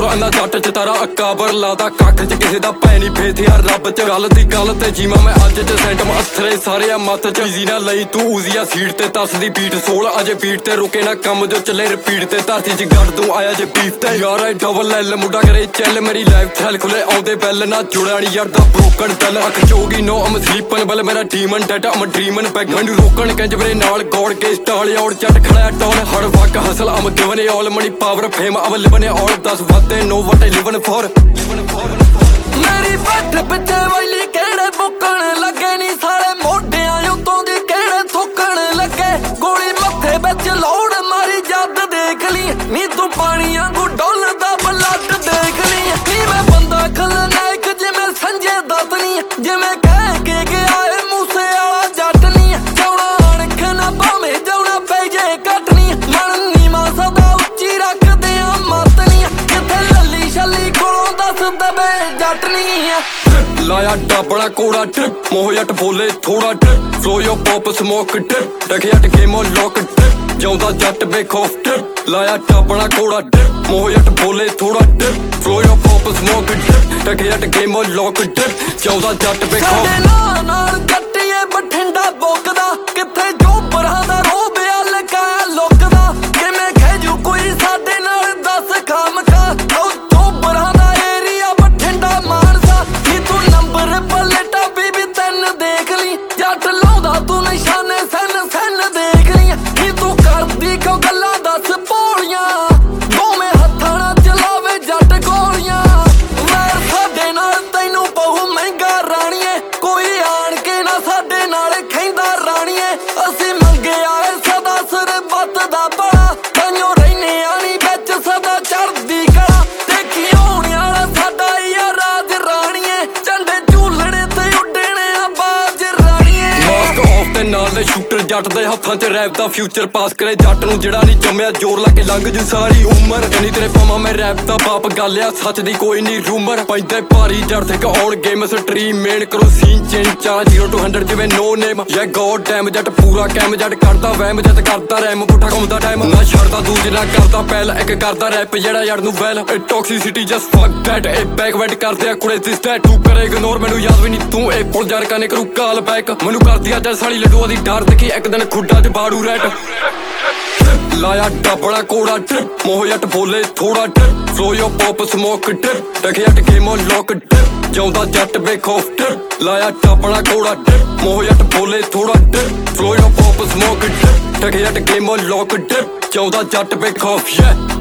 अन्ना जट च तारा अकाबर लादा कख च किसे दा भैनी फेथ यार रब च गल दी गल ते जीवा मैं अज च सेंटम अथरे सारे मत च इजी ना लई तू उजिया सीट ते तसदी बीट सोल अजे बीट ते रुके ना कम जो चले रिपीट ते धरती च गड़ तू आया जे बीफ ते यार आई डबल एल मुंडा करे चल मेरी लाइफ थैल खुले आउंदे बैल ना जुड़ा नी यार दा ब्रोकन दिल अख चोगी नो अम स्लीपन बल मेरा demon date I'm dreaming back मैनू रोकन कंज मेरे नाल गॉड के स्टाल और जट खड़ा टॉन हर वक hustle I'm giving all money power fame अब living all 10 what they know what I living for मेरी पठ पिछे वाली केड़े बुकण लगे नी सारे मोढियां उतों दी केड़े थुकण लगे गोली मथे विच लोड़ मारी जद देख ली नी तू पानी वांगू डोलदा ब्लड देख ली नी मैं बंदा खलनायक जिवें संजय दत्त नी जिवें कह के गया ए मूसे वाला जट नी जाउणा अणख ना भावें जाउणा पै जे कटनी मन नीवा सदा उच्ची रखदे आ मत नी किथे लली छली कोलों दस दबे जट नी लाया डाबड़ा कोड़ा ट्रिप मोह जट बोले थोड़ा trip flow your pop smoke trip रखे जट गेम ऑन लॉक ट्रिप जाउंदा जट बेखौफ ट्रिप लाया डाबड़ा कोड़ा ट्रिप मोह जट बोले थोड़ा trip flow your pop smoke trip रखे जट गेम ऑन लॉक ट्रिप जाउंदा जट बेखौफ नाल जट्टिए बठिंडा बोकदा किथे जो परां दा रोब अलका लोकदा किवें खेजू कोई साडे नाल दस खामखा तो परां दा एरिया बठिंडा मानसा नी तू नंबर पलटा बीबी तैन देख ली जट लाउंदा तू निशाने सन सन देख ली नी तू करदी क्यों गल्लां दस भोलियां दोवें हत्थां नाल चलावे जट गोलियां वैर साडे नाल तैनू बहु महंगा राणीए कोई आण के ना साडे नाल खैंदा राणीए असीं मंगे आए सदा सरबत दा बड़ा ताइयों रहने आनी विच सदा चढ़दी कला देखी होने वाला साडा यार राज राणीए झंडे झूलने ते उड्डणे आवाज राणीए मास्क ऑफ ते नाल दे शूटर जट दे हत्थां च रैप दा फ्यूचर पास करे जट नूं जिहड़ा नहीं जम्मिया जोर ला के लंघ जू सारी उमर इन्नी तेरे पावां मैं रैप दा बाप गल आ सच दी कोई नहीं रूमर पैंदे भारी जट थे ऑन गेम स्ट्रीम मेन करो सीन चेंज चार 0 to 100 जिवें नो नेम या गॉड डैम जट पूरा कैम जट करदा वैम जट करदा रैम पुठा घुमदा टाइम ना छड़दा दूजे ना करदा पैल एक करदा रैप जेड़ा यार नूं well toxicity just fuck that a backward करदे कुड़े दिस दैट तू करे इग्नोर मैनू याद भी नहीं तू ए पुल जार करने करू कॉल बैक मैनू करदी अज साली लड्डूआं दी डर देखी एक दिन खुड्डा च बाड़ू रैट लाया डाबड़ा कोड़ा ट्रिप मोह जट बोले थोड़ा trip flow your pop smoke trip रखे जट गेम ऑन लॉक ट्रिप जाउंदा जट बेखौफ ट्रिप लाया डाबड़ा कोड़ा ट्रिप मोह जट बोले थोड़ा trip flow your pop smoke trip रखे जट गेम ऑन लॉक ट्रिप जाउंदा जट बेखौफ